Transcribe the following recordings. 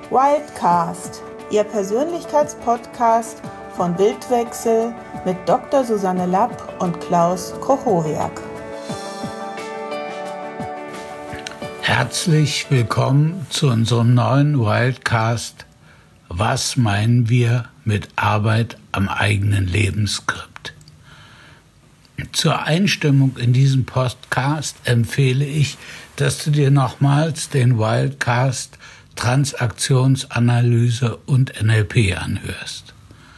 Wildcast, Ihr Persönlichkeitspodcast von Bildwechsel mit Dr. Susanne Lapp und Klaus Krochowiak. Herzlich willkommen zu unserem neuen Wildcast. Was meinen wir mit Arbeit am eigenen Lebensskript? Zur Einstimmung in diesen Podcast empfehle ich, dass du dir nochmals den Wildcast Transaktionsanalyse und NLP anhörst.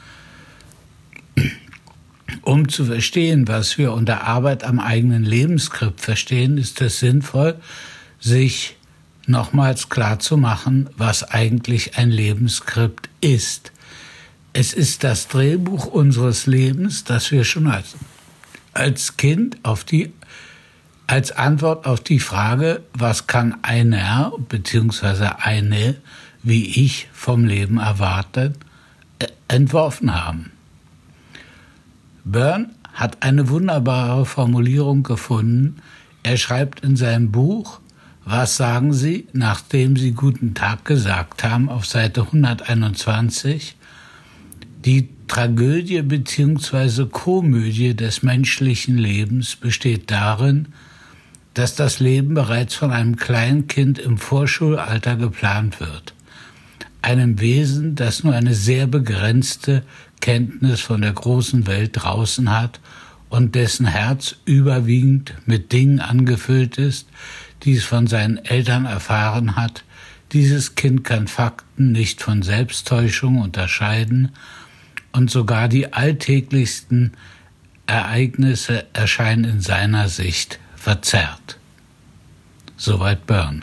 Um zu verstehen, was wir unter Arbeit am eigenen Lebensskript verstehen, ist es sinnvoll, sich nochmals klar zu machen, was eigentlich ein Lebensskript ist. Es ist das Drehbuch unseres Lebens, das wir schon als Kind als Antwort auf die Frage, was kann einer bzw. eine wie ich vom Leben erwarten, entworfen haben. Byrne hat eine wunderbare Formulierung gefunden. Er schreibt in seinem Buch, was sagen Sie, nachdem Sie guten Tag gesagt haben, auf Seite 121, die Tragödie bzw. Komödie des menschlichen Lebens besteht darin, dass das Leben bereits von einem Kleinkind im Vorschulalter geplant wird. Einem Wesen, das nur eine sehr begrenzte Kenntnis von der großen Welt draußen hat und dessen Herz überwiegend mit Dingen angefüllt ist, die es von seinen Eltern erfahren hat. Dieses Kind kann Fakten nicht von Selbsttäuschung unterscheiden und sogar die alltäglichsten Ereignisse erscheinen in seiner Sicht verzerrt. Soweit Byrne.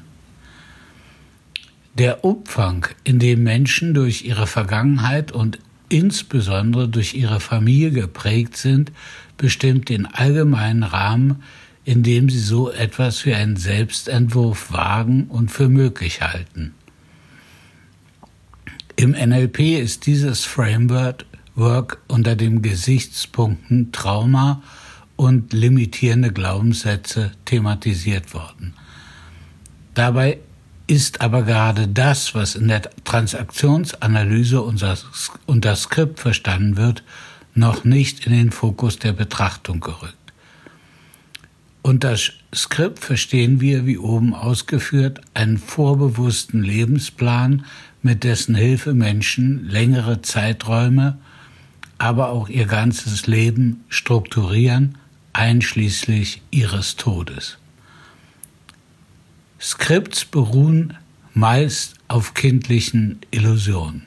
Der Umfang, in dem Menschen durch ihre Vergangenheit und insbesondere durch ihre Familie geprägt sind, bestimmt den allgemeinen Rahmen, in dem sie so etwas wie einen Selbstentwurf wagen und für möglich halten. Im NLP ist dieses Framework unter den Gesichtspunkten Trauma und limitierende Glaubenssätze thematisiert worden. Dabei ist aber gerade das, was in der Transaktionsanalyse unter Skript verstanden wird, noch nicht in den Fokus der Betrachtung gerückt. Unter Skript verstehen wir, wie oben ausgeführt, einen vorbewussten Lebensplan, mit dessen Hilfe Menschen längere Zeiträume, aber auch ihr ganzes Leben strukturieren, einschließlich ihres Todes. Skripts beruhen meist auf kindlichen Illusionen.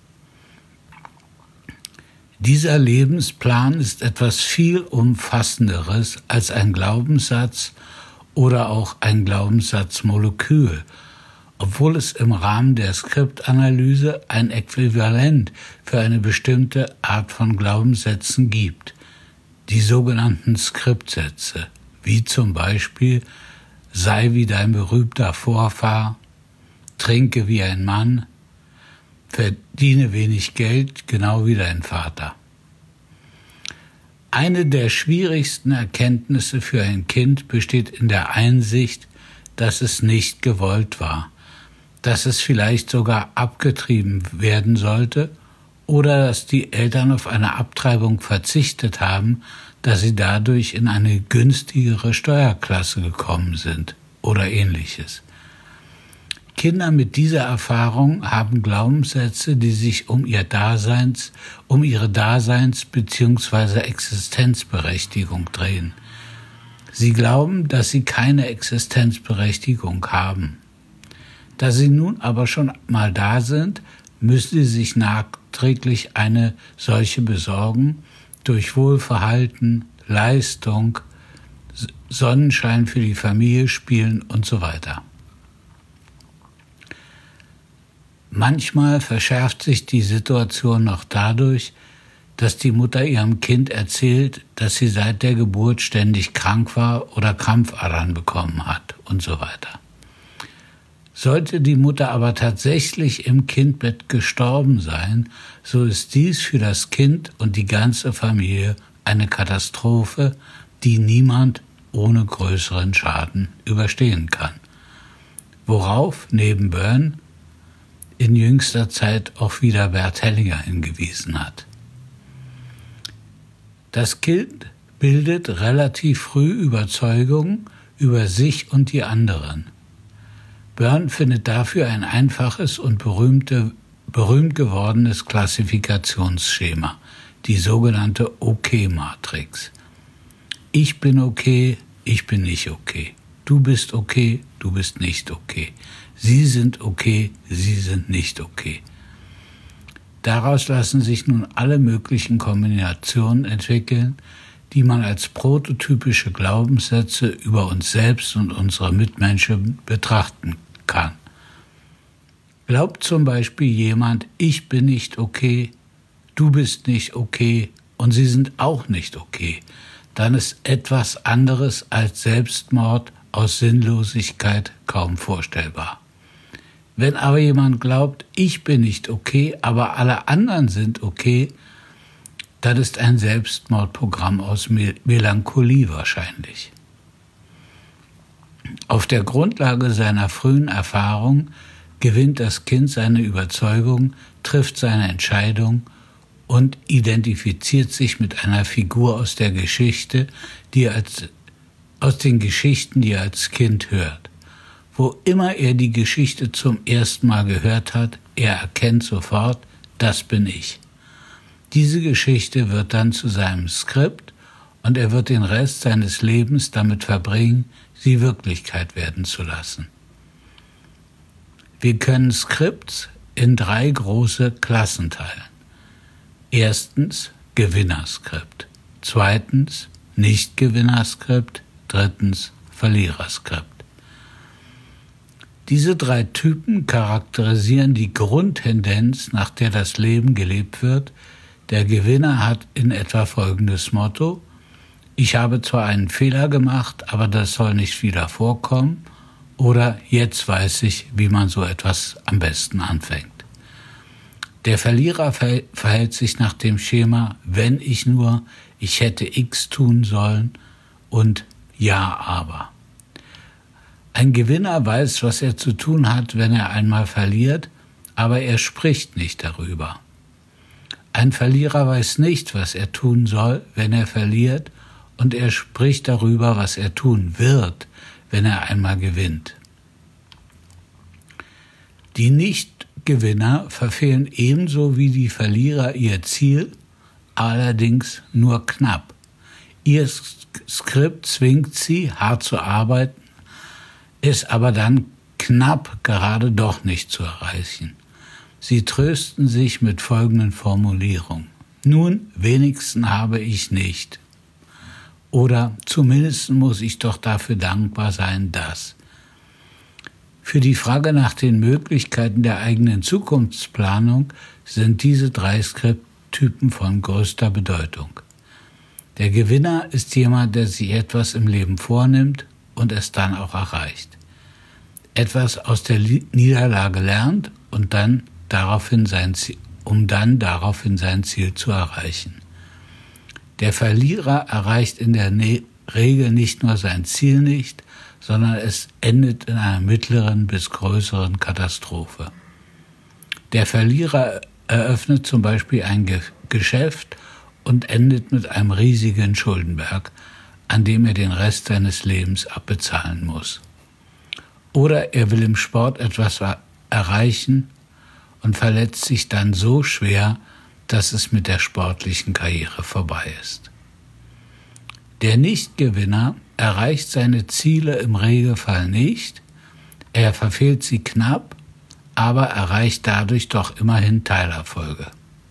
Dieser Lebensplan ist etwas viel Umfassenderes als ein Glaubenssatz oder auch ein Glaubenssatzmolekül, obwohl es im Rahmen der Skriptanalyse ein Äquivalent für eine bestimmte Art von Glaubenssätzen gibt, die sogenannten Skriptsätze, wie zum Beispiel sei wie dein berühmter Vorfahr, trinke wie ein Mann, verdiene wenig Geld, genau wie dein Vater. Eine der schwierigsten Erkenntnisse für ein Kind besteht in der Einsicht, dass es nicht gewollt war, dass es vielleicht sogar abgetrieben werden sollte oder dass die Eltern auf eine Abtreibung verzichtet haben, dass sie dadurch in eine günstigere Steuerklasse gekommen sind oder ähnliches. Kinder mit dieser Erfahrung haben Glaubenssätze, die sich um ihre Daseins- bzw. Existenzberechtigung drehen. Sie glauben, dass sie keine Existenzberechtigung haben. Da sie nun aber schon mal da sind, müssen sie sich nachträglich eine solche besorgen, durch Wohlverhalten, Leistung, Sonnenschein für die Familie spielen und so weiter. Manchmal verschärft sich die Situation noch dadurch, dass die Mutter ihrem Kind erzählt, dass sie seit der Geburt ständig krank war oder Krampfadern bekommen hat und so weiter. Sollte die Mutter aber tatsächlich im Kindbett gestorben sein, so ist dies für das Kind und die ganze Familie eine Katastrophe, die niemand ohne größeren Schaden überstehen kann. Worauf neben Byrne in jüngster Zeit auch wieder Bert Hellinger hingewiesen hat. Das Kind bildet relativ früh Überzeugungen über sich und die anderen. Byrne findet dafür ein einfaches und berühmt gewordenes Klassifikationsschema, die sogenannte OK-Matrix. Ich bin okay, ich bin nicht okay. Du bist okay, du bist nicht okay. Sie sind okay, sie sind nicht okay. Daraus lassen sich nun alle möglichen Kombinationen entwickeln, die man als prototypische Glaubenssätze über uns selbst und unsere Mitmenschen betrachten kann. Glaubt zum Beispiel jemand, ich bin nicht okay, du bist nicht okay und sie sind auch nicht okay, dann ist etwas anderes als Selbstmord aus Sinnlosigkeit kaum vorstellbar. Wenn aber jemand glaubt, ich bin nicht okay, aber alle anderen sind okay, dann ist ein Selbstmordprogramm aus Melancholie wahrscheinlich. Auf der Grundlage seiner frühen Erfahrung gewinnt das Kind seine Überzeugung, trifft seine Entscheidung und identifiziert sich mit einer Figur aus der Geschichte, aus den Geschichten, die er als Kind hört. Wo immer er die Geschichte zum ersten Mal gehört hat, er erkennt sofort, das bin ich. Diese Geschichte wird dann zu seinem Skript und er wird den Rest seines Lebens damit verbringen, sie Wirklichkeit werden zu lassen. Wir können Skripts in 3 große Klassen teilen. Erstens Gewinnerskript, zweitens Nicht-Gewinnerskript, drittens Verliererskript. Diese 3 Typen charakterisieren die Grundtendenz, nach der das Leben gelebt wird. Der Gewinner hat in etwa folgendes Motto: Ich habe zwar einen Fehler gemacht, aber das soll nicht wieder vorkommen. Oder jetzt weiß ich, wie man so etwas am besten anfängt. Der Verlierer verhält sich nach dem Schema, wenn ich nur, ich hätte X tun sollen und ja, aber. Ein Gewinner weiß, was er zu tun hat, wenn er einmal verliert, aber er spricht nicht darüber. Ein Verlierer weiß nicht, was er tun soll, wenn er verliert, und er spricht darüber, was er tun wird, wenn er einmal gewinnt. Die Nicht-Gewinner verfehlen ebenso wie die Verlierer ihr Ziel, allerdings nur knapp. Ihr Skript zwingt sie, hart zu arbeiten, es aber dann knapp gerade doch nicht zu erreichen. Sie trösten sich mit folgenden Formulierungen: Nun, wenigstens habe ich nicht. Oder zumindest muss ich doch dafür dankbar sein, dass. Für die Frage nach den Möglichkeiten der eigenen Zukunftsplanung sind diese 3 Skripttypen von größter Bedeutung. Der Gewinner ist jemand, der sich etwas im Leben vornimmt und es dann auch erreicht. Etwas aus der Niederlage lernt und dann daraufhin sein Ziel zu erreichen. Der Verlierer erreicht in der Regel nicht nur sein Ziel nicht, sondern es endet in einer mittleren bis größeren Katastrophe. Der Verlierer eröffnet zum Beispiel ein Geschäft und endet mit einem riesigen Schuldenberg, an dem er den Rest seines Lebens abbezahlen muss. Oder er will im Sport etwas erreichen und verletzt sich dann so schwer, dass es mit der sportlichen Karriere vorbei ist. Der Nichtgewinner erreicht seine Ziele im Regelfall nicht, er verfehlt sie knapp, aber erreicht dadurch doch immerhin Teilerfolge.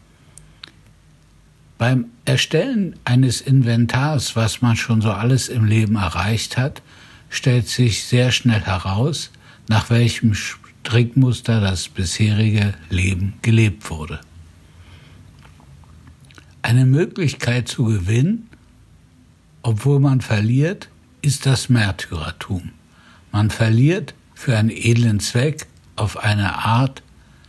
Beim Erstellen eines Inventars, was man schon so alles im Leben erreicht hat, stellt sich sehr schnell heraus, nach welchem Strickmuster das bisherige Leben gelebt wurde. Eine Möglichkeit zu gewinnen, obwohl man verliert, ist das Märtyrertum. Man verliert für einen edlen Zweck auf eine Art,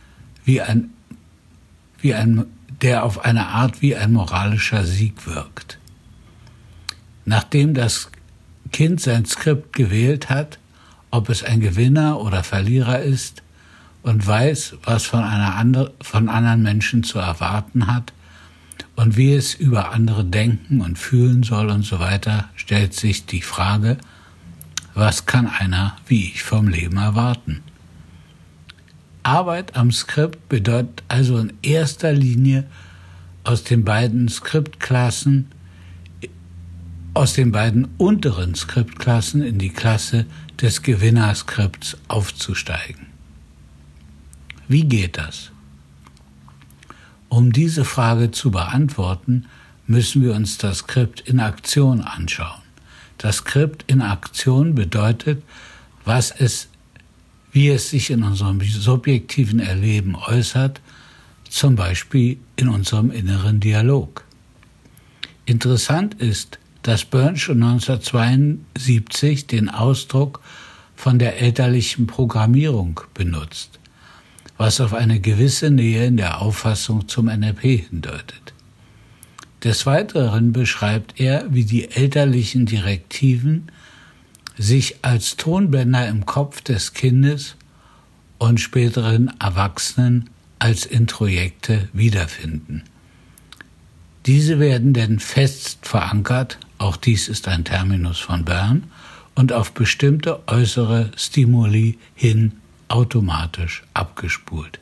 der auf eine Art wie ein moralischer Sieg wirkt. Nachdem das Kind sein Skript gewählt hat, ob es ein Gewinner oder Verlierer ist, und weiß, was von anderen Menschen zu erwarten hat und wie es über andere denken und fühlen soll und so weiter, stellt sich die Frage, was kann einer wie ich vom Leben erwarten? Arbeit am Skript bedeutet also in erster Linie aus den beiden unteren Skriptklassen in die Klasse des Gewinnerskripts aufzusteigen. Wie geht das? Um diese Frage zu beantworten, müssen wir uns das Skript in Aktion anschauen. Das Skript in Aktion bedeutet, wie es sich in unserem subjektiven Erleben äußert, zum Beispiel in unserem inneren Dialog. Interessant ist, dass Byrne schon 1972 den Ausdruck von der elterlichen Programmierung benutzt, was auf eine gewisse Nähe in der Auffassung zum NLP hindeutet. Des Weiteren beschreibt er, wie die elterlichen Direktiven sich als Tonbänder im Kopf des Kindes und späteren Erwachsenen als Introjekte wiederfinden. Diese werden denn fest verankert, auch dies ist ein Terminus von Byrne, und auf bestimmte äußere Stimuli hin automatisch abgespult.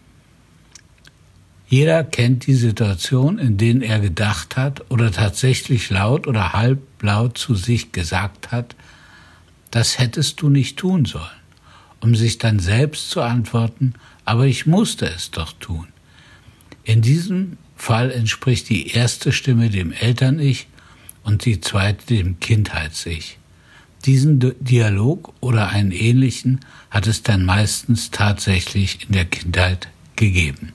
Jeder kennt die Situation, in denen er gedacht hat oder tatsächlich laut oder halblaut zu sich gesagt hat, das hättest du nicht tun sollen, um sich dann selbst zu antworten, aber ich musste es doch tun. In diesem Fall entspricht die erste Stimme dem Eltern-Ich und die zweite dem Kindheits-Ich. Diesen Dialog oder einen ähnlichen hat es dann meistens tatsächlich in der Kindheit gegeben.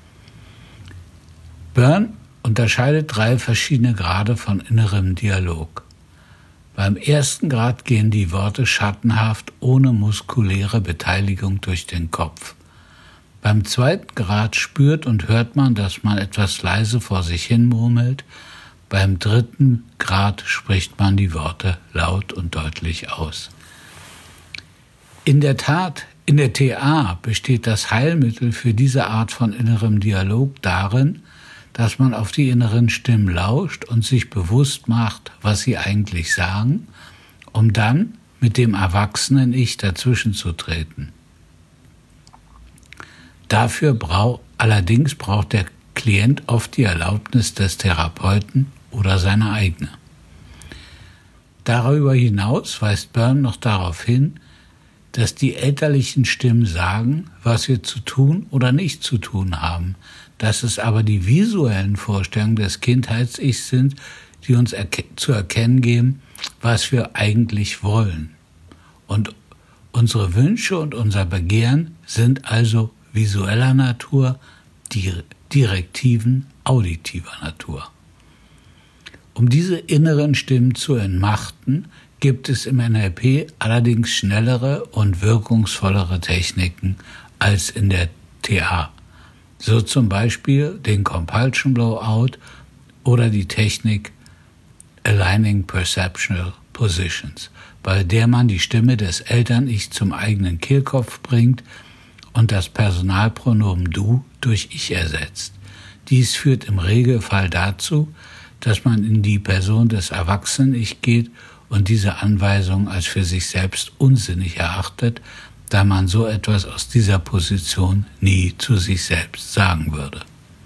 Byrne unterscheidet 3 verschiedene Grade von innerem Dialog. Beim ersten Grad gehen die Worte schattenhaft ohne muskuläre Beteiligung durch den Kopf. Beim zweiten Grad spürt und hört man, dass man etwas leise vor sich hin murmelt. Beim dritten Grad spricht man die Worte laut und deutlich aus. In der Tat, in der TA besteht das Heilmittel für diese Art von innerem Dialog darin, dass man auf die inneren Stimmen lauscht und sich bewusst macht, was sie eigentlich sagen, um dann mit dem erwachsenen Ich dazwischen zu treten. Dafür allerdings braucht der Klient oft die Erlaubnis des Therapeuten oder seine eigene. Darüber hinaus weist Byrne noch darauf hin, dass die elterlichen Stimmen sagen, was wir zu tun oder nicht zu tun haben, dass es aber die visuellen Vorstellungen des Kindheits-Ichs sind, die uns zu erkennen geben, was wir eigentlich wollen. Und unsere Wünsche und unser Begehren sind also visueller Natur, Direktiven auditiver Natur. Um diese inneren Stimmen zu entmachten, gibt es im NLP allerdings schnellere und wirkungsvollere Techniken als in der TA. So zum Beispiel den Compulsion Blowout oder die Technik Aligning Perceptual Positions, bei der man die Stimme des Eltern-Ich zum eigenen Kehlkopf bringt und das Personalpronomen Du durch Ich ersetzt. Dies führt im Regelfall dazu, dass man in die Person des Erwachsenen-Ich geht und diese Anweisung als für sich selbst unsinnig erachtet, da man so etwas aus dieser Position nie zu sich selbst sagen würde.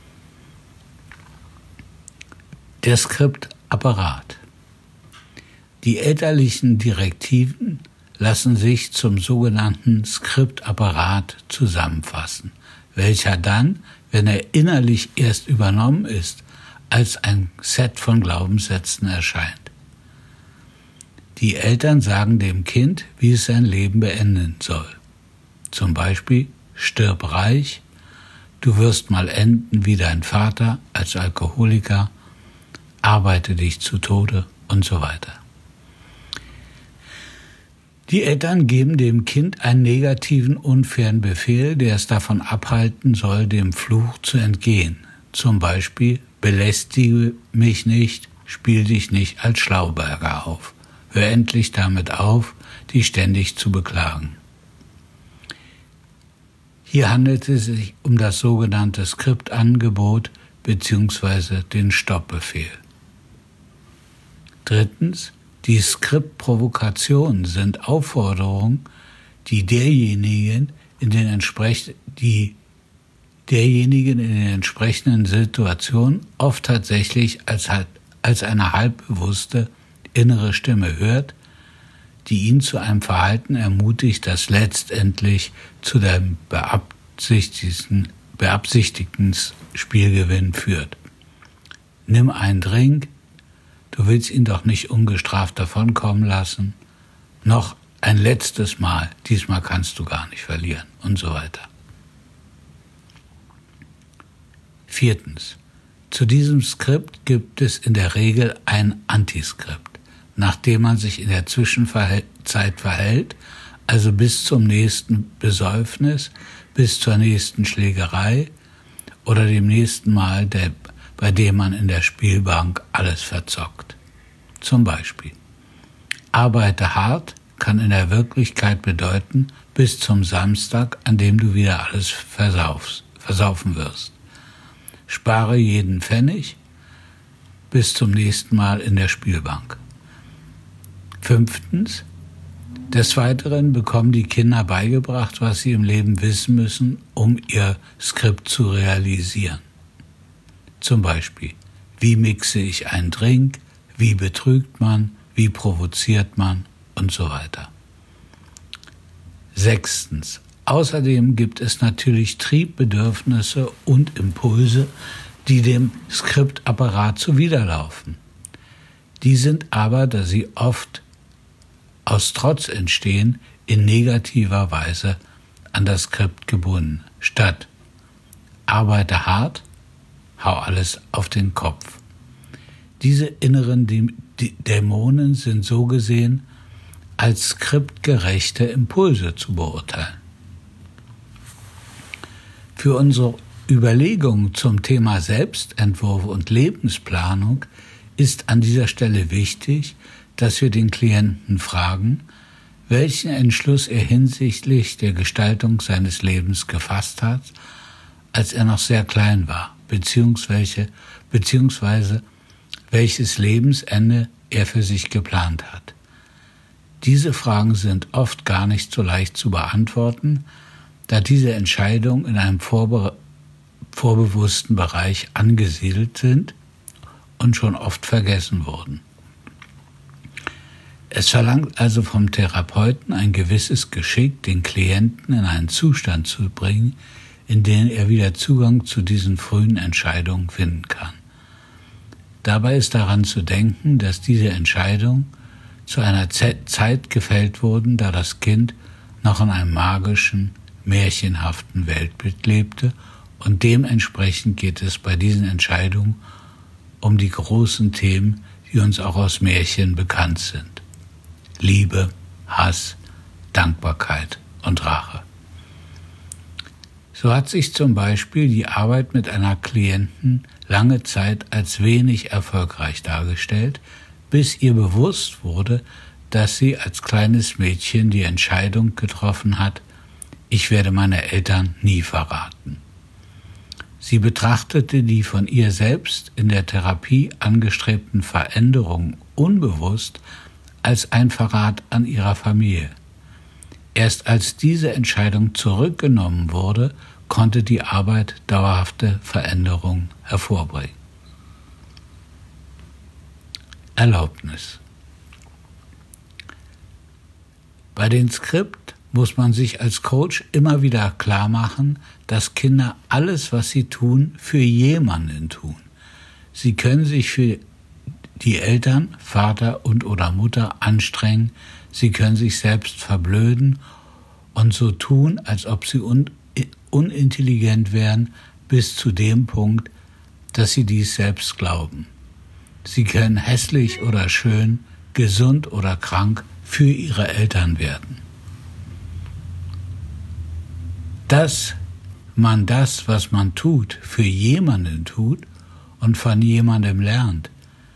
Der Skriptapparat. Die elterlichen Direktiven lassen sich zum sogenannten Skriptapparat zusammenfassen, welcher dann, wenn er innerlich erst übernommen ist, als ein Set von Glaubenssätzen erscheint. Die Eltern sagen dem Kind, wie es sein Leben beenden soll. Zum Beispiel, stirb reich, du wirst mal enden wie dein Vater als Alkoholiker, arbeite dich zu Tode und so weiter. Die Eltern geben dem Kind einen negativen, unfairen Befehl, der es davon abhalten soll, dem Fluch zu entgehen. Zum Beispiel, belästige mich nicht, spiel dich nicht als Schlauberger auf. Hör endlich damit auf, dich ständig zu beklagen. Hier handelt es sich um das sogenannte Skriptangebot bzw. den Stoppbefehl. Drittens, die Skriptprovokationen sind Aufforderungen, die derjenigen in den entsprechenden Situationen oft tatsächlich als eine halbbewusste innere Stimme hört, die ihn zu einem Verhalten ermutigt, das letztendlich zu dem beabsichtigten Spielgewinn führt. Nimm einen Drink, du willst ihn doch nicht ungestraft davonkommen lassen, noch ein letztes Mal, diesmal kannst du gar nicht verlieren und so weiter. Viertens, zu diesem Skript gibt es in der Regel ein Antiskript, nachdem man sich in der Zwischenzeit verhält, also bis zum nächsten Besäufnis, bis zur nächsten Schlägerei oder dem nächsten Mal, bei dem man in der Spielbank alles verzockt. Zum Beispiel: Arbeite hart kann in der Wirklichkeit bedeuten, bis zum Samstag, an dem du wieder alles versaufen wirst. Spare jeden Pfennig bis zum nächsten Mal in der Spielbank. Fünftens, des Weiteren bekommen die Kinder beigebracht, was sie im Leben wissen müssen, um ihr Skript zu realisieren. Zum Beispiel: Wie mixe ich einen Drink, wie betrügt man, wie provoziert man und so weiter. Sechstens, außerdem gibt es natürlich Triebbedürfnisse und Impulse, die dem Skriptapparat zuwiderlaufen. Die sind aber, da sie oft aus Trotz entstehen, in negativer Weise an das Skript gebunden. Statt arbeite hart, hau alles auf den Kopf. Diese inneren Dämonen sind so gesehen als skriptgerechte Impulse zu beurteilen. Für unsere Überlegungen zum Thema Selbstentwurf und Lebensplanung ist an dieser Stelle wichtig, dass wir den Klienten fragen, welchen Entschluss er hinsichtlich der Gestaltung seines Lebens gefasst hat, als er noch sehr klein war, beziehungsweise welches Lebensende er für sich geplant hat. Diese Fragen sind oft gar nicht so leicht zu beantworten, da diese Entscheidungen in einem vorbewussten Bereich angesiedelt sind und schon oft vergessen wurden. Es verlangt also vom Therapeuten ein gewisses Geschick, den Klienten in einen Zustand zu bringen, in dem er wieder Zugang zu diesen frühen Entscheidungen finden kann. Dabei ist daran zu denken, dass diese Entscheidungen zu einer Zeit gefällt wurden, da das Kind noch in einem magischen, märchenhaften Weltbild lebte, und dementsprechend geht es bei diesen Entscheidungen um die großen Themen, die uns auch aus Märchen bekannt sind: Liebe, Hass, Dankbarkeit und Rache. So hat sich zum Beispiel die Arbeit mit einer Klientin lange Zeit als wenig erfolgreich dargestellt, bis ihr bewusst wurde, dass sie als kleines Mädchen die Entscheidung getroffen hat: Ich werde meine Eltern nie verraten. Sie betrachtete die von ihr selbst in der Therapie angestrebten Veränderungen unbewusst als ein Verrat an ihrer Familie. Erst als diese Entscheidung zurückgenommen wurde, konnte die Arbeit dauerhafte Veränderungen hervorbringen. Erlaubnis. Bei den Skript muss man sich als Coach immer wieder klar machen, dass Kinder alles, was sie tun, für jemanden tun. Sie können sich für die Eltern, Vater und/oder Mutter anstrengen, sie können sich selbst verblöden und so tun, als ob sie unintelligent wären, bis zu dem Punkt, dass sie dies selbst glauben. Sie können hässlich oder schön, gesund oder krank für ihre Eltern werden. Dass man das, was man tut, für jemanden tut und von jemandem lernt,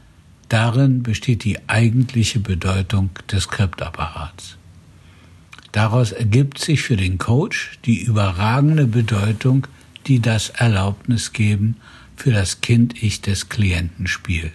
darin besteht die eigentliche Bedeutung des Skriptapparats. Daraus ergibt sich für den Coach die überragende Bedeutung, die das Erlaubnisgeben für das Kind-Ich des Klienten spielt.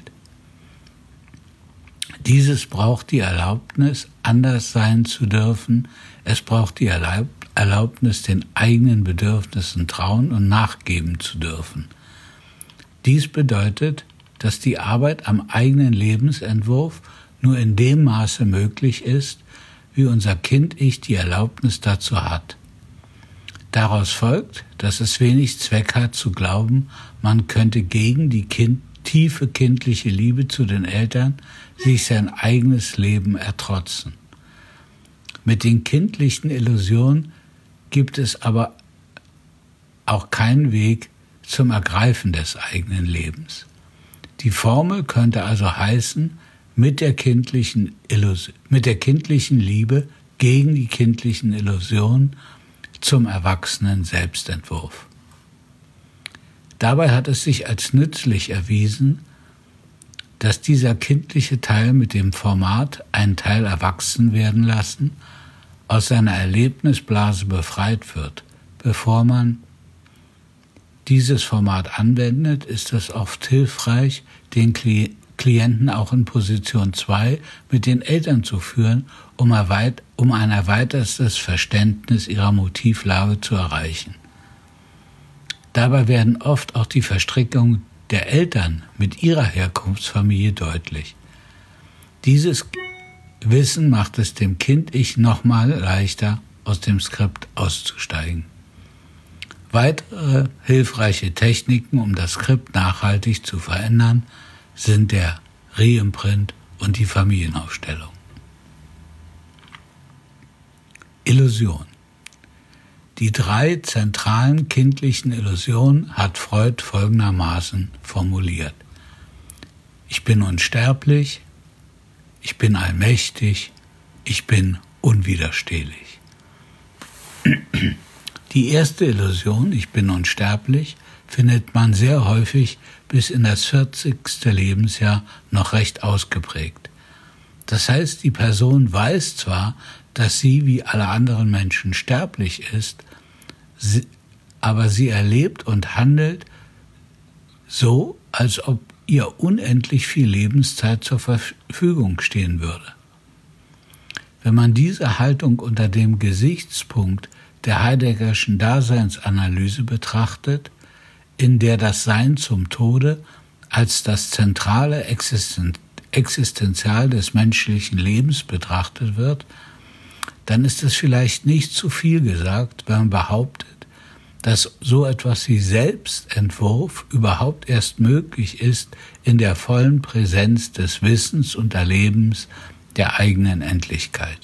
Dieses braucht die Erlaubnis, anders sein zu dürfen. Es braucht die Erlaubnis, den eigenen Bedürfnissen trauen und nachgeben zu dürfen. Dies bedeutet, dass die Arbeit am eigenen Lebensentwurf nur in dem Maße möglich ist, wie unser Kind-Ich die Erlaubnis dazu hat. Daraus folgt, dass es wenig Zweck hat zu glauben, man könnte gegen die tiefe kindliche Liebe zu den Eltern sich sein eigenes Leben ertrotzen. Mit den kindlichen Illusionen gibt es aber auch keinen Weg zum Ergreifen des eigenen Lebens. Die Formel könnte also heißen, mit der kindlichen Liebe gegen die kindlichen Illusionen zum erwachsenen Selbstentwurf. Dabei hat es sich als nützlich erwiesen, dass dieser kindliche Teil mit dem Format einen Teil erwachsen werden lassen, aus seiner Erlebnisblase befreit wird. Bevor man dieses Format anwendet, ist es oft hilfreich, den Klienten auch in Position 2 mit den Eltern zu führen, um ein erweitertes Verständnis ihrer Motivlage zu erreichen. Dabei werden oft auch die Verstrickungen der Eltern mit ihrer Herkunftsfamilie deutlich. Dieses Wissen macht es dem Kind-Ich nochmal leichter, aus dem Skript auszusteigen. Weitere hilfreiche Techniken, um das Skript nachhaltig zu verändern, sind der Reimprint und die Familienaufstellung. Illusion. Die 3 zentralen kindlichen Illusionen hat Freud folgendermaßen formuliert: Ich bin unsterblich, ich bin allmächtig, ich bin unwiderstehlich. Die erste Illusion, ich bin unsterblich, findet man sehr häufig bis in das 40. Lebensjahr noch recht ausgeprägt. Das heißt, die Person weiß zwar, dass sie wie alle anderen Menschen sterblich ist, aber sie erlebt und handelt so, als ob ihr unendlich viel Lebenszeit zur Verfügung stehen würde. Wenn man diese Haltung unter dem Gesichtspunkt der Heideggerschen Daseinsanalyse betrachtet, in der das Sein zum Tode als das zentrale Existenzial des menschlichen Lebens betrachtet wird, dann ist es vielleicht nicht zu viel gesagt, wenn man behauptet, dass so etwas wie Selbstentwurf überhaupt erst möglich ist in der vollen Präsenz des Wissens und Erlebens der eigenen Endlichkeit.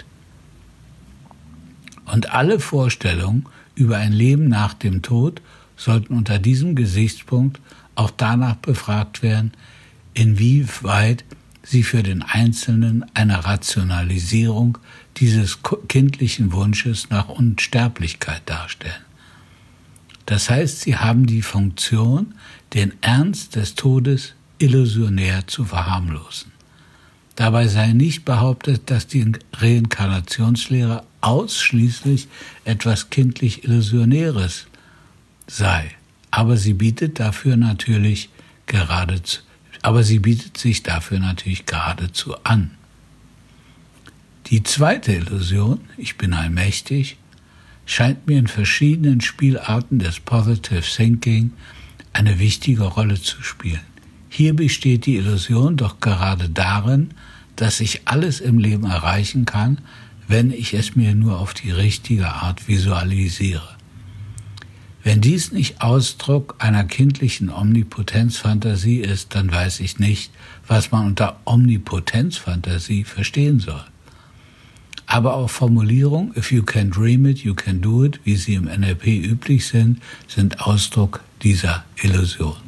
Und alle Vorstellungen über ein Leben nach dem Tod sollten unter diesem Gesichtspunkt auch danach befragt werden, inwieweit sie für den Einzelnen eine Rationalisierung dieses kindlichen Wunsches nach Unsterblichkeit darstellen. Das heißt, sie haben die Funktion, den Ernst des Todes illusionär zu verharmlosen. Dabei sei nicht behauptet, dass die Reinkarnationslehre ausschließlich etwas kindlich Illusionäres sei, aber sie bietet sich dafür natürlich geradezu an. Die zweite Illusion, ich bin allmächtig, scheint mir in verschiedenen Spielarten des Positive Thinking eine wichtige Rolle zu spielen. Hier besteht die Illusion doch gerade darin, dass ich alles im Leben erreichen kann, wenn ich es mir nur auf die richtige Art visualisiere. Wenn dies nicht Ausdruck einer kindlichen Omnipotenzfantasie ist, dann weiß ich nicht, was man unter Omnipotenzfantasie verstehen soll. Aber auch Formulierungen, if you can dream it, you can do it, wie sie im NLP üblich sind Ausdruck dieser Illusion.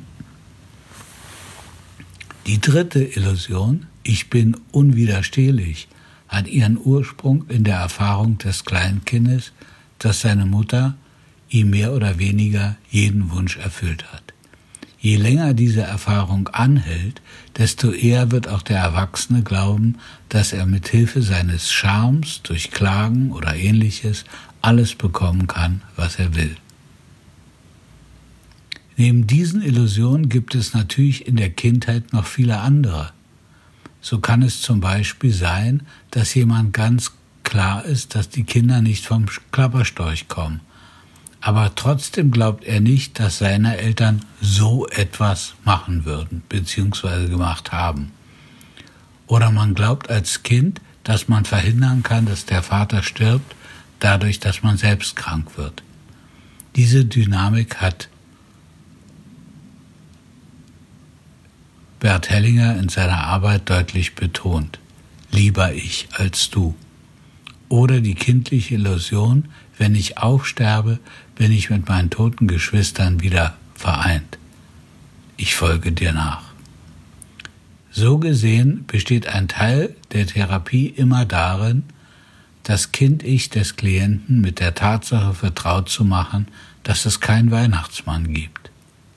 Die dritte Illusion, ich bin unwiderstehlich, hat ihren Ursprung in der Erfahrung des Kleinkindes, dass seine Mutter ihm mehr oder weniger jeden Wunsch erfüllt hat. Je länger diese Erfahrung anhält, desto eher wird auch der Erwachsene glauben, dass er mit Hilfe seines Charmes, durch Klagen oder Ähnliches alles bekommen kann, was er will. Neben diesen Illusionen gibt es natürlich in der Kindheit noch viele andere. So kann es zum Beispiel sein, dass jemand ganz klar ist, dass die Kinder nicht vom Klapperstorch kommen. Aber trotzdem glaubt er nicht, dass seine Eltern so etwas machen würden bzw. gemacht haben. Oder man glaubt als Kind, dass man verhindern kann, dass der Vater stirbt, dadurch, dass man selbst krank wird. Diese Dynamik hat Bert Hellinger in seiner Arbeit deutlich betont. Lieber ich als du. Oder die kindliche Illusion, wenn ich auch sterbe, bin ich mit meinen toten Geschwistern wieder vereint. Ich folge dir nach. So gesehen besteht ein Teil der Therapie immer darin, das Kind-Ich des Klienten mit der Tatsache vertraut zu machen, dass es keinen Weihnachtsmann gibt.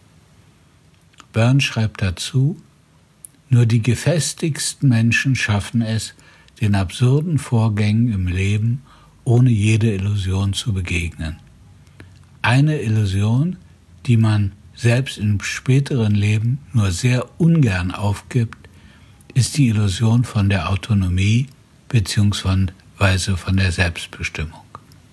Byrne schreibt dazu, nur die gefestigsten Menschen schaffen es, den absurden Vorgängen im Leben ohne jede Illusion zu begegnen. Eine Illusion, die man selbst im späteren Leben nur sehr ungern aufgibt, ist die Illusion von der Autonomie bzw. von der Selbstbestimmung.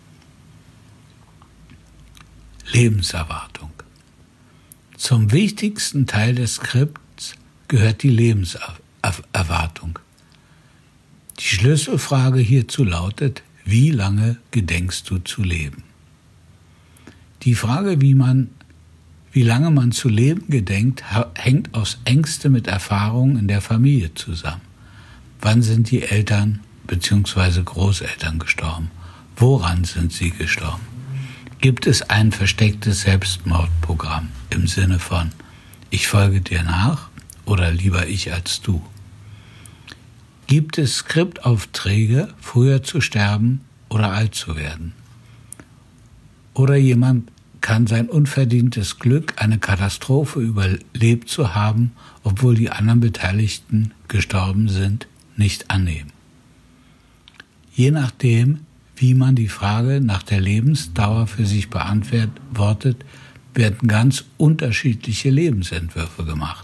Lebenserwartung. Zum wichtigsten Teil des Skripts gehört die Lebenserwartung. Die Schlüsselfrage hierzu lautet, wie lange gedenkst du zu leben? Die Frage, wie lange man zu leben gedenkt, hängt aufs Engste mit Erfahrungen in der Familie zusammen. Wann sind die Eltern bzw. Großeltern gestorben? Woran sind sie gestorben? Gibt es ein verstecktes Selbstmordprogramm im Sinne von ich folge dir nach oder lieber ich als du? Gibt es Skriptaufträge, früher zu sterben oder alt zu werden? Oder jemand kann sein unverdientes Glück, eine Katastrophe überlebt zu haben, obwohl die anderen Beteiligten gestorben sind, nicht annehmen. Je nachdem, wie man die Frage nach der Lebensdauer für sich beantwortet, werden ganz unterschiedliche Lebensentwürfe gemacht.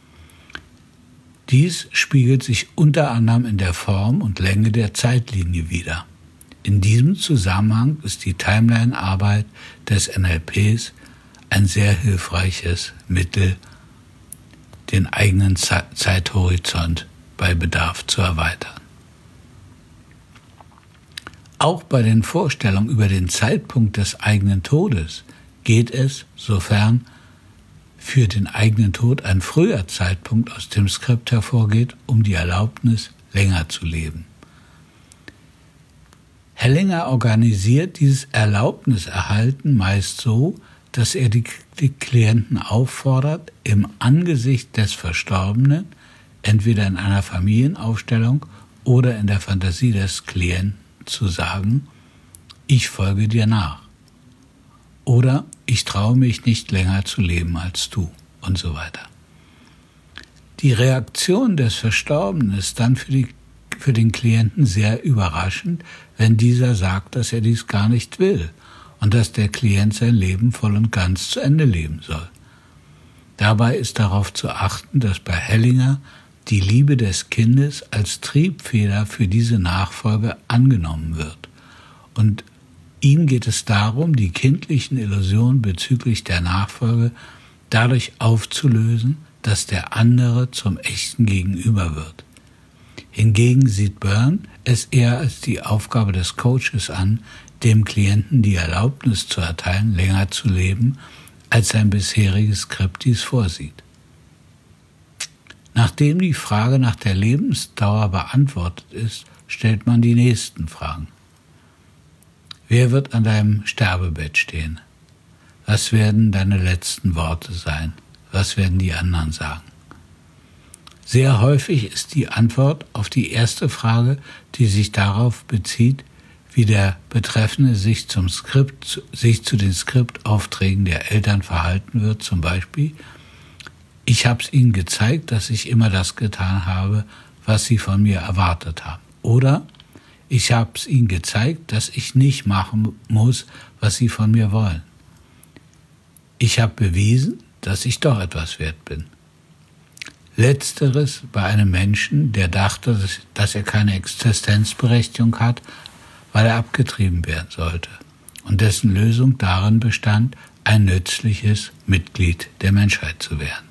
Dies spiegelt sich unter anderem in der Form und Länge der Zeitlinie wider. In diesem Zusammenhang ist die Timeline-Arbeit des NLPs ein sehr hilfreiches Mittel, den eigenen Zeithorizont bei Bedarf zu erweitern. Auch bei den Vorstellungen über den Zeitpunkt des eigenen Todes geht es, sofern für den eigenen Tod ein früher Zeitpunkt aus dem Skript hervorgeht, um die Erlaubnis, länger zu leben. Hellinger organisiert dieses Erlaubniserhalten meist so, dass er die Klienten auffordert, im Angesicht des Verstorbenen, entweder in einer Familienaufstellung oder in der Fantasie des Klienten, zu sagen, ich folge dir nach. Oder ich traue mich nicht länger zu leben als du und so weiter. Die Reaktion des Verstorbenen ist dann für den Klienten sehr überraschend, wenn dieser sagt, dass er dies gar nicht will und dass der Klient sein Leben voll und ganz zu Ende leben soll. Dabei ist darauf zu achten, dass bei Hellinger die Liebe des Kindes als Triebfeder für diese Nachfolge angenommen wird. Und ihm geht es darum, die kindlichen Illusionen bezüglich der Nachfolge dadurch aufzulösen, dass der andere zum echten Gegenüber wird. Hingegen sieht Byrne es eher als die Aufgabe des Coaches an, dem Klienten die Erlaubnis zu erteilen, länger zu leben, als sein bisheriges Skript dies vorsieht. Nachdem die Frage nach der Lebensdauer beantwortet ist, stellt man die nächsten Fragen. Wer wird an deinem Sterbebett stehen? Was werden deine letzten Worte sein? Was werden die anderen sagen? Sehr häufig ist die Antwort auf die erste Frage, die sich darauf bezieht, wie der Betreffende sich zu den Skriptaufträgen der Eltern verhalten wird, zum Beispiel, Ich habe es ihnen gezeigt, dass ich immer das getan habe, was sie von mir erwartet haben. Oder ich habe es ihnen gezeigt, dass ich nicht machen muss, was sie von mir wollen. Ich habe bewiesen, dass ich doch etwas wert bin. Letzteres bei einem Menschen, der dachte, dass er keine Existenzberechtigung hat, weil er abgetrieben werden sollte und dessen Lösung darin bestand, ein nützliches Mitglied der Menschheit zu werden.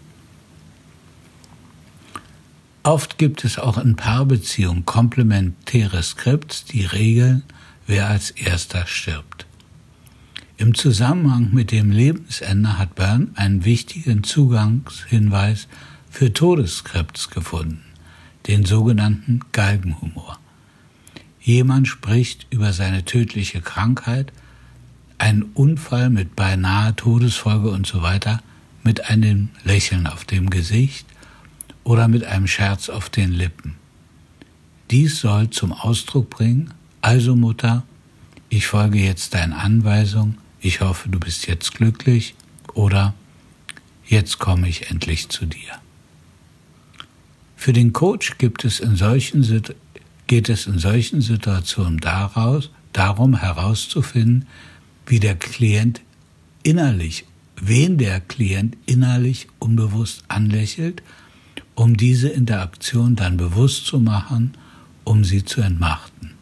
Oft gibt es auch in Paarbeziehungen komplementäre Skripts, die regeln, wer als erster stirbt. Im Zusammenhang mit dem Lebensende hat Byrne einen wichtigen Zugangshinweis für Todesskripts gefunden, den sogenannten Galgenhumor. Jemand spricht über seine tödliche Krankheit, einen Unfall mit beinahe Todesfolge und so weiter, mit einem Lächeln auf dem Gesicht oder mit einem Scherz auf den Lippen. Dies soll zum Ausdruck bringen: Also Mutter, ich folge jetzt deinen Anweisungen, ich hoffe, du bist jetzt glücklich, oder jetzt komme ich endlich zu dir. Für den Coach geht es in solchen Situationen darum herauszufinden, wen der Klient innerlich unbewusst anlächelt, um diese Interaktion dann bewusst zu machen, um sie zu entmachten.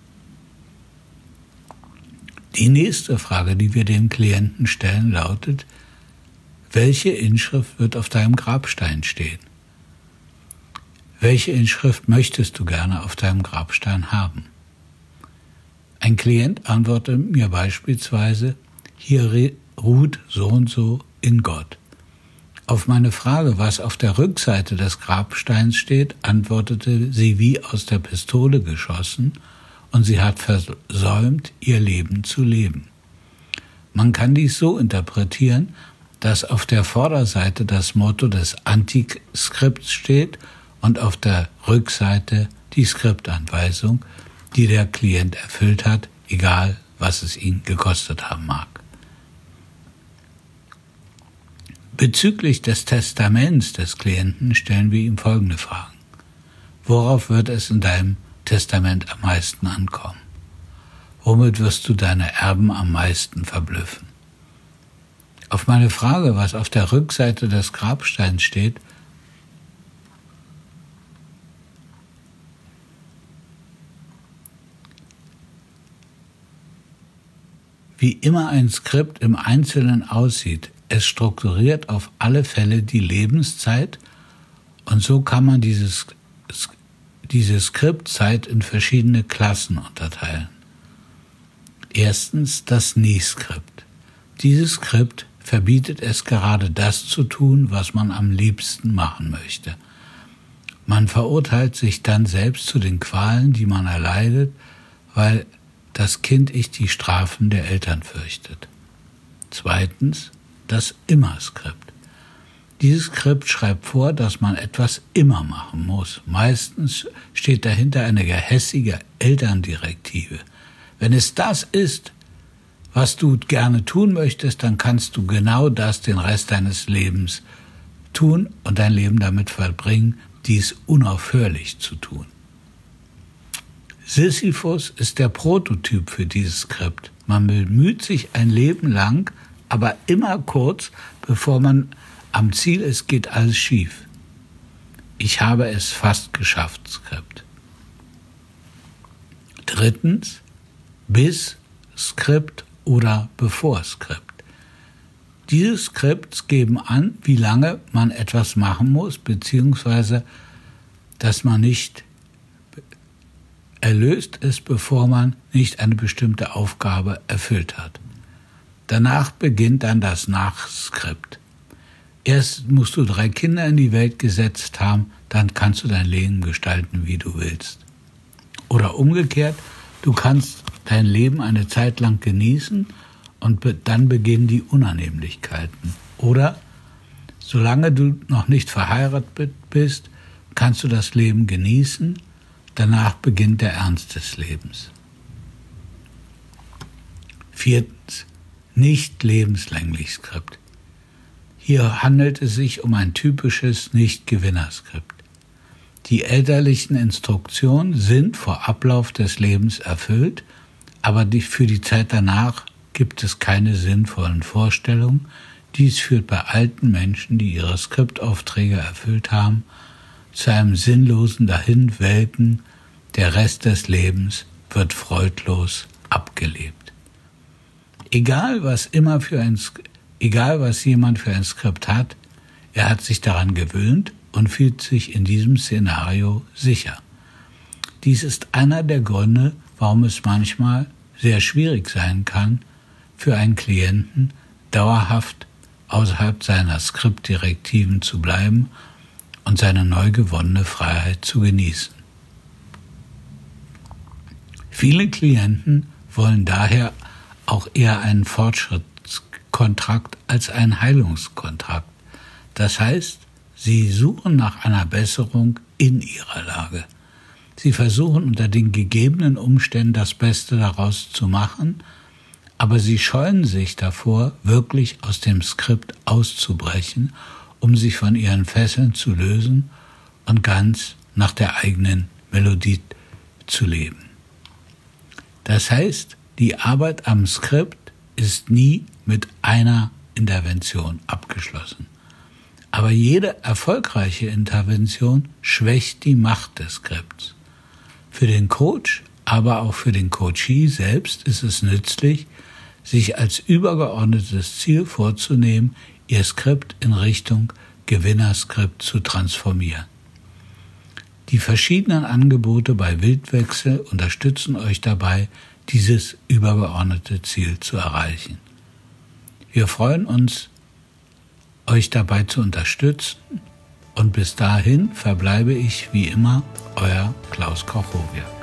Die nächste Frage, die wir dem Klienten stellen, lautet: Welche Inschrift wird auf deinem Grabstein stehen? Welche Inschrift möchtest du gerne auf deinem Grabstein haben? Ein Klient antwortet mir beispielsweise: Hier ruht so und so in Gott. Auf meine Frage, was auf der Rückseite des Grabsteins steht, antwortete sie wie aus der Pistole geschossen: Und sie hat versäumt, ihr Leben zu leben. Man kann dies so interpretieren, dass auf der Vorderseite das Motto des Antiskripts steht und auf der Rückseite die Skriptanweisung, die der Klient erfüllt hat, egal was es ihn gekostet haben mag. Bezüglich des Testaments des Klienten stellen wir ihm folgende Fragen: Worauf wird es in deinem Testament am meisten ankommen? Womit wirst du deine Erben am meisten verblüffen? Auf meine Frage, was auf der Rückseite des Grabsteins steht, wie immer ein Skript im Einzelnen aussieht, es strukturiert auf alle Fälle die Lebenszeit, und so kann man diese Skriptzeit in verschiedene Klassen unterteilen. Erstens das Nie-Skript. Dieses Skript verbietet es gerade das zu tun, was man am liebsten machen möchte. Man verurteilt sich dann selbst zu den Qualen, die man erleidet, weil das Kind-Ich die Strafen der Eltern fürchtet. Zweitens das Immer-Skript. Dieses Skript schreibt vor, dass man etwas immer machen muss. Meistens steht dahinter eine gehässige Elterndirektive. Wenn es das ist, was du gerne tun möchtest, dann kannst du genau das den Rest deines Lebens tun und dein Leben damit verbringen, dies unaufhörlich zu tun. Sisyphus ist der Prototyp für dieses Skript. Man bemüht sich ein Leben lang, aber immer kurz, bevor man am Ziel ist, geht alles schief. Ich habe es fast geschafft, Skript. Drittens, bis Skript oder bevor Skript. Diese Skripts geben an, wie lange man etwas machen muss, beziehungsweise dass man nicht erlöst ist, bevor man nicht eine bestimmte Aufgabe erfüllt hat. Danach beginnt dann das Nachskript. Erst musst du 3 Kinder in die Welt gesetzt haben, dann kannst du dein Leben gestalten, wie du willst. Oder umgekehrt, du kannst dein Leben eine Zeit lang genießen und dann beginnen die Unannehmlichkeiten. Oder, solange du noch nicht verheiratet bist, kannst du das Leben genießen, danach beginnt der Ernst des Lebens. Viertens, nicht lebenslänglich Skript. Hier handelt es sich um ein typisches Nicht-Gewinner-Skript. Die elterlichen Instruktionen sind vor Ablauf des Lebens erfüllt, aber für die Zeit danach gibt es keine sinnvollen Vorstellungen. Dies führt bei alten Menschen, die ihre Skriptaufträge erfüllt haben, zu einem sinnlosen Dahinwelken. Der Rest des Lebens wird freudlos abgelebt. Egal was jemand für ein Skript hat, er hat sich daran gewöhnt und fühlt sich in diesem Szenario sicher. Dies ist einer der Gründe, warum es manchmal sehr schwierig sein kann, für einen Klienten dauerhaft außerhalb seiner Skriptdirektiven zu bleiben und seine neu gewonnene Freiheit zu genießen. Viele Klienten wollen daher auch eher einen Fortschrittskontrakt als einen Heilungskontrakt. Das heißt, sie suchen nach einer Besserung in ihrer Lage. Sie versuchen unter den gegebenen Umständen das Beste daraus zu machen, aber sie scheuen sich davor, wirklich aus dem Skript auszubrechen, um sich von ihren Fesseln zu lösen und ganz nach der eigenen Melodie zu leben. Das heißt, die Arbeit am Skript ist nie mit einer Intervention abgeschlossen. Aber jede erfolgreiche Intervention schwächt die Macht des Skripts. Für den Coach, aber auch für den Coachee selbst ist es nützlich, sich als übergeordnetes Ziel vorzunehmen, ihr Skript in Richtung Gewinnerskript zu transformieren. Die verschiedenen Angebote bei Wildwechsel unterstützen euch dabei, dieses übergeordnete Ziel zu erreichen. Wir freuen uns, euch dabei zu unterstützen, und bis dahin verbleibe ich wie immer euer Klaus Kochowia.